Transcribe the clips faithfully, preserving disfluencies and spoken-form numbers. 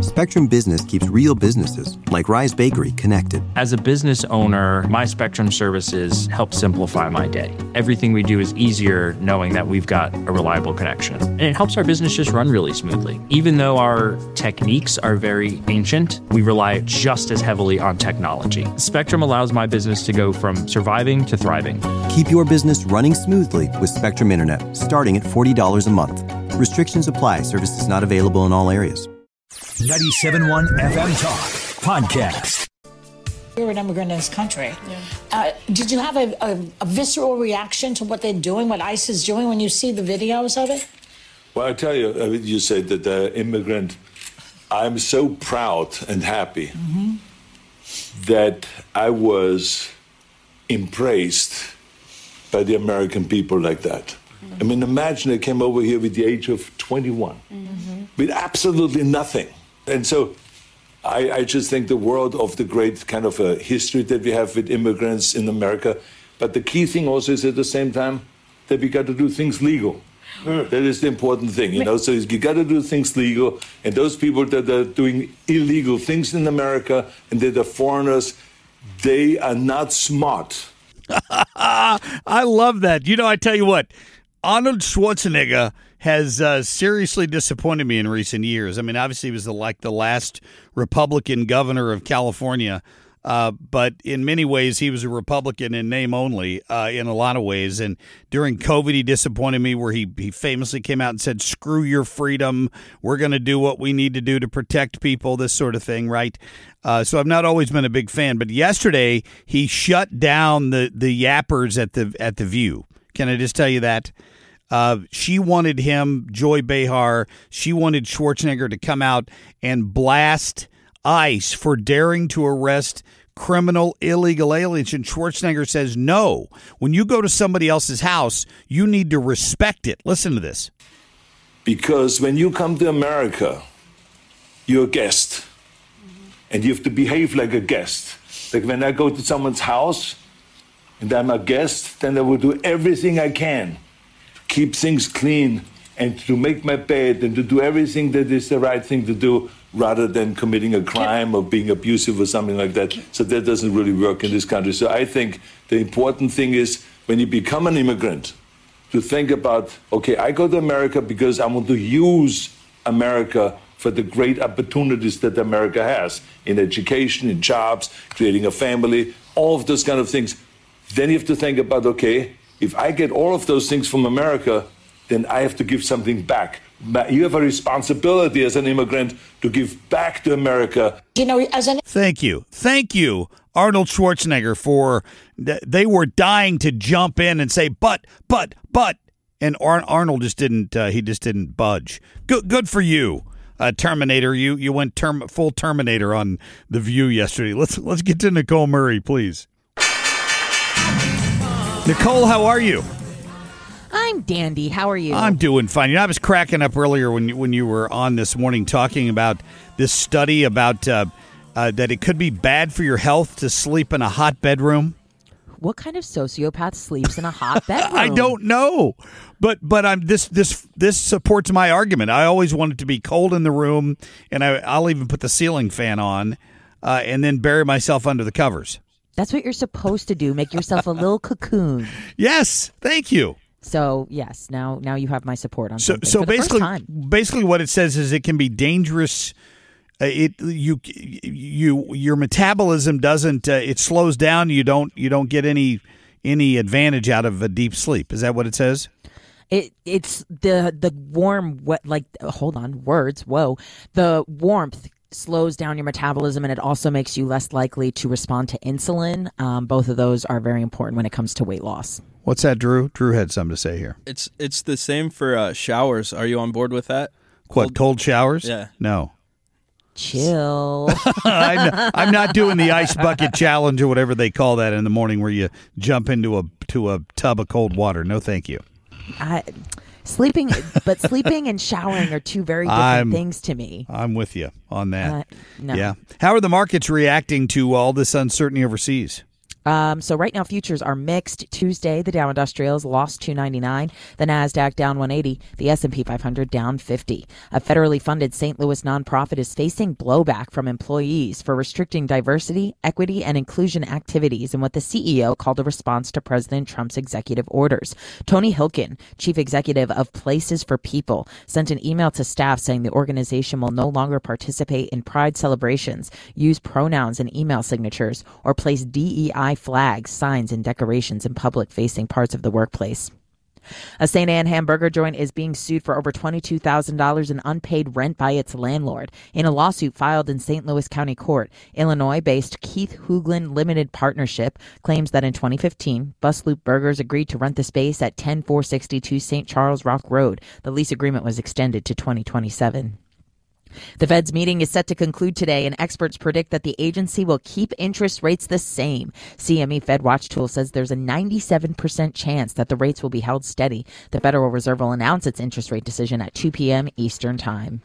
Spectrum Business keeps real businesses, like Rise Bakery, connected. As a business owner, my Spectrum services help simplify my day. Everything we do is easier knowing that we've got a reliable connection. And it helps our business just run really smoothly. Even though our techniques are very ancient, we rely just as heavily on technology. Spectrum allows my business to go from surviving to thriving. Keep your business running smoothly with Spectrum Internet, starting at forty dollars a month. Restrictions apply. Services not available in all areas. ninety-seven point one F M Talk Podcast. You're an immigrant in this country. Yeah. Uh, did you have a, a, a visceral reaction to what they're doing, what ICE is doing, when you see the videos of it? Well, I tell you, I mean, you said that the immigrant, I'm so proud and happy mm-hmm. that I was embraced by the American people like that. Mm-hmm. I mean, imagine I came over here with the age of twenty-one, mm-hmm. with absolutely nothing. And so I, I just think the world of the great kind of a history that we have with immigrants in America. But the key thing also is at the same time that we got to do things legal. Mm. That is the important thing, you know. So you got to do things legal. And those people that are doing illegal things in America and that are foreigners, they are not smart. I love that. You know, I tell you what, Arnold Schwarzenegger has uh, seriously disappointed me in recent years. I mean, obviously he was the, like the last Republican governor of California, uh, but in many ways he was a Republican in name only uh, in a lot of ways. And during COVID, he disappointed me where he, he famously came out and said, screw your freedom. We're going to do what we need to do to protect people, this sort of thing, right? Uh, so I've not always been a big fan. But yesterday he shut down the, the yappers at the at the View. Can I just tell you that? Uh, she wanted him, Joy Behar, she wanted Schwarzenegger to come out and blast ICE for daring to arrest criminal illegal aliens. And Schwarzenegger says, no, when you go to somebody else's house, you need to respect it. Listen to this. Because when you come to America, you're a guest. Mm-hmm. And you have to behave like a guest. Like when I go to someone's house and I'm a guest, then I will do everything I can keep things clean and to make my bed and to do everything that is the right thing to do rather than committing a crime or being abusive or something like that. So that doesn't really work in this country. So I think the important thing is when you become an immigrant to think about, okay, I go to America because I want to use America for the great opportunities that America has in education, in jobs, creating a family, all of those kind of things. Then you have to think about, okay, if I get all of those things from America, then I have to give something back. You have a responsibility as an immigrant to give back to America. You know, as an Thank you. Thank you, Arnold Schwarzenegger, for they were dying to jump in and say, but, but, but. And Ar- Arnold just didn't, uh, he just didn't budge. Good good for you, uh, Terminator. You you went term, full Terminator on The View yesterday. Let's, let's get to Nicole Murray, please. Nicole, how are you? I'm dandy. How are you? I'm doing fine. You know, I was cracking up earlier when you, when you were on this morning talking about this study about uh, uh, that it could be bad for your health to sleep in a hot bedroom. What kind of sociopath sleeps in a hot bedroom? I don't know, but but I'm this this this supports my argument. I always want it to be cold in the room, and I, I'll even put the ceiling fan on, uh, and then bury myself under the covers. That's what you're supposed to do. Make yourself a little cocoon. Yes, thank you. So yes, now now you have my support on so something. so For the basically first time. basically what it says is it can be dangerous. Uh, it you you your metabolism doesn't uh, it slows down. You don't you don't get any any advantage out of a deep sleep. Is that what it says? It it's the the warm what like hold on words whoa the warmth slows down your metabolism, and it also makes you less likely to respond to insulin. Um, both of those are very important when it comes to weight loss. What's that, Drew? Drew had something to say here. It's it's the same for uh, showers. Are you on board with that? What, cold, cold showers? Yeah. No. Chill. I'm, I'm not doing the ice bucket challenge or whatever they call that in the morning where you jump into a to a tub of cold water. No, thank you. I, sleeping, but sleeping and showering are two very different I'm, things to me. I'm with you on that. Uh, no. Yeah. How are the markets reacting to all this uncertainty overseas? Um, so right now, futures are mixed. Tuesday, the Dow Industrials lost two ninety-nine, the Nasdaq down one eighty, the S and P five hundred down fifty. A federally funded Saint Louis nonprofit is facing blowback from employees for restricting diversity, equity, and inclusion activities in what the C E O called a response to President Trump's executive orders. Tony Hilkin, chief executive of Places for People, sent an email to staff saying the organization will no longer participate in Pride celebrations, use pronouns in email signatures, or place D E I flags, signs, and decorations in public-facing parts of the workplace. A Saint Anne hamburger joint is being sued for over twenty-two thousand dollars in unpaid rent by its landlord. In a lawsuit filed in Saint Louis County Court, Illinois-based Keith Hoagland Limited Partnership claims that in twenty fifteen, Bus Loop Burgers agreed to rent the space at ten four sixty-two Saint Charles Rock Road. The lease agreement was extended to twenty twenty-seven. The Fed's meeting is set to conclude today, and experts predict that the agency will keep interest rates the same. C M E Fed Watch Tool says there's a ninety-seven percent chance that the rates will be held steady. The Federal Reserve will announce its interest rate decision at two p.m. Eastern Time.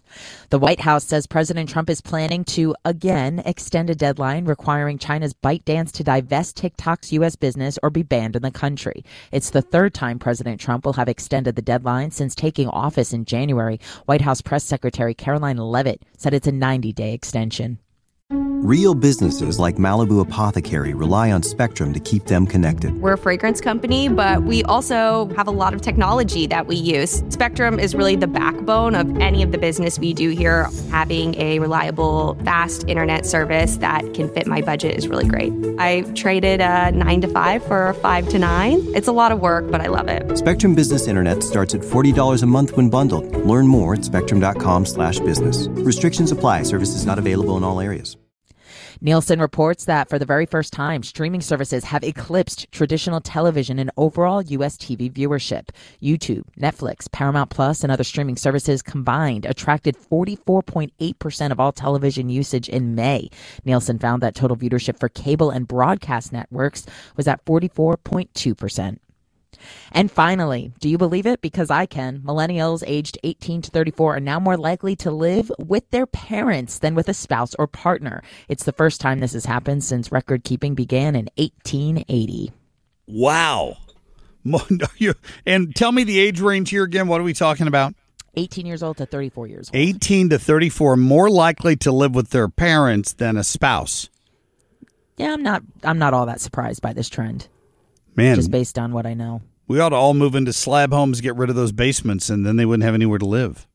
The White House says President Trump is planning to, again, extend a deadline requiring China's ByteDance to divest TikTok's U S business or be banned in the country. It's the third time President Trump will have extended the deadline since taking office in January. White House Press Secretary Caroline Leavitt said it's a ninety-day extension. Real businesses like Malibu Apothecary rely on Spectrum to keep them connected. We're a fragrance company, but we also have a lot of technology that we use. Spectrum is really the backbone of any of the business we do here. Having a reliable, fast internet service that can fit my budget is really great. I traded a nine to five for a five to nine. It's a lot of work, but I love it. Spectrum Business Internet starts at forty dollars a month when bundled. Learn more at spectrum.com slash business. Restrictions apply. Services not available in all areas. Nielsen reports that for the very first time, streaming services have eclipsed traditional television in overall U S T V viewership. YouTube, Netflix, Paramount Plus, and other streaming services combined attracted forty-four point eight percent of all television usage in May. Nielsen found that total viewership for cable and broadcast networks was at forty-four point two percent. And finally, do you believe it? Because I can. Millennials aged eighteen to thirty-four are now more likely to live with their parents than with a spouse or partner. It's the first time this has happened since record keeping began in eighteen eighty. Wow. And tell me the age range here again. What are we talking about? eighteen years old to thirty-four years old. eighteen to thirty-four, more likely to live with their parents than a spouse. Yeah, I'm not I'm not all that surprised by this trend. Man, just based on what I know. We ought to all move into slab homes, get rid of those basements, and then they wouldn't have anywhere to live.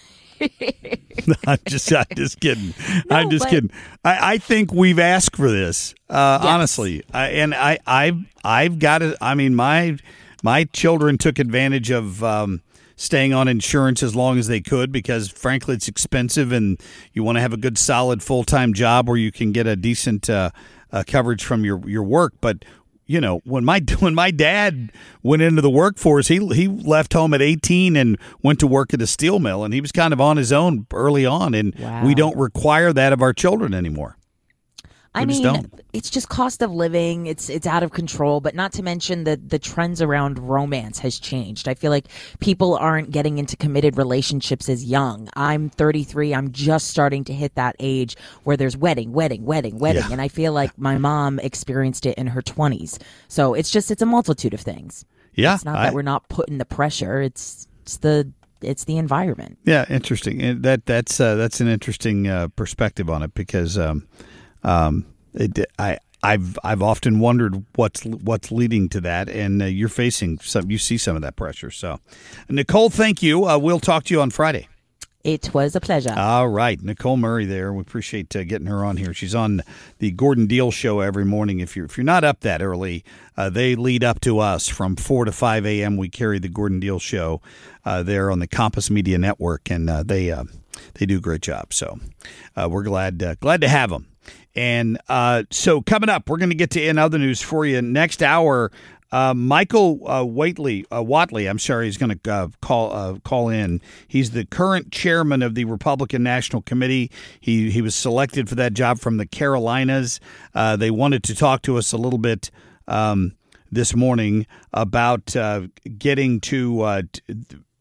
I'm just, I'm just kidding. No, I'm just but, kidding. I, I think we've asked for this, uh, yes. honestly. I, and I, I've, I've got it. I mean, my, my children took advantage of um, staying on insurance as long as they could because, frankly, it's expensive, and you want to have a good, solid, full-time job where you can get a decent uh, uh, coverage from your, your work, but. You know, when my when my dad went into the workforce, he he left home at eighteen and went to work at a steel mill, and he was kind of on his own early on, and wow. we don't require that of our children anymore. I mean, it's just cost of living. It's it's out of control, but not to mention the, the trends around romance has changed. I feel like people aren't getting into committed relationships as young. I'm thirty-three. I'm just starting to hit that age where there's wedding, wedding, wedding, wedding. Yeah. And I feel like my mom experienced it in her twenties. So it's just, it's a multitude of things. Yeah. It's not I, that we're not putting the pressure. It's, it's the... It's the environment. Yeah, interesting. And that that's uh, that's an interesting uh, perspective on it because um, um, it, I I've I've often wondered what's what's leading to that, and uh, you're facing some. You see some of that pressure. So, Nicole, thank you. Uh, we'll talk to you on Friday. It was a pleasure. All right. Nicole Murray there. We appreciate uh, getting her on here. She's on the Gordon Deal Show every morning. If you're, if you're not up that early, uh, they lead up to us from four to five a.m. We carry the Gordon Deal Show uh, there on the Compass Media Network, and uh, they uh, they do a great job. So uh, we're glad, uh, glad to have them. And uh, so coming up, we're going to get to in other news for you. Next hour, Uh, Michael uh, Whatley, uh, Whatley, I'm sorry, he's going to uh, call uh, call in. He's the current chairman of the Republican National Committee. He he was selected for that job from the Carolinas. Uh, they wanted to talk to us a little bit um, this morning about uh, getting to uh, t-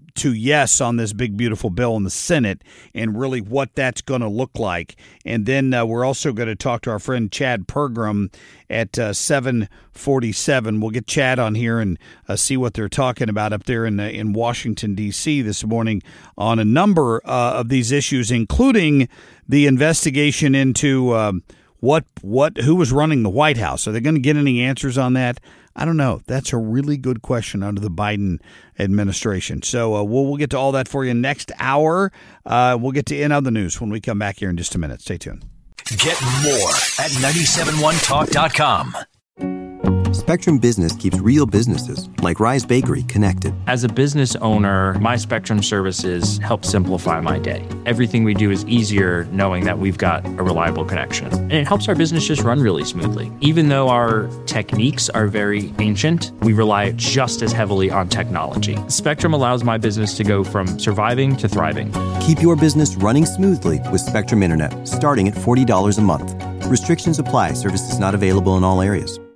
to yes on this big, beautiful bill in the Senate and really what that's going to look like. And then uh, we're also going to talk to our friend Chad Pergram at uh, seven forty-seven. We'll get Chad on here and uh, see what they're talking about up there in uh, in Washington, D C this morning on a number uh, of these issues, including the investigation into um, what what who was running the White House. Are they going to get any answers on that? I don't know. That's a really good question under the Biden administration. So uh, we'll, we'll get to all that for you next hour. Uh, we'll get to In Other News when we come back here in just a minute. Stay tuned. Get more at nine seven one talk dot com. Spectrum Business keeps real businesses, like Rise Bakery, connected. As a business owner, my Spectrum services help simplify my day. Everything we do is easier knowing that we've got a reliable connection. And it helps our business just run really smoothly. Even though our techniques are very ancient, we rely just as heavily on technology. Spectrum allows my business to go from surviving to thriving. Keep your business running smoothly with Spectrum Internet, starting at forty dollars a month. Restrictions apply. Services not available in all areas.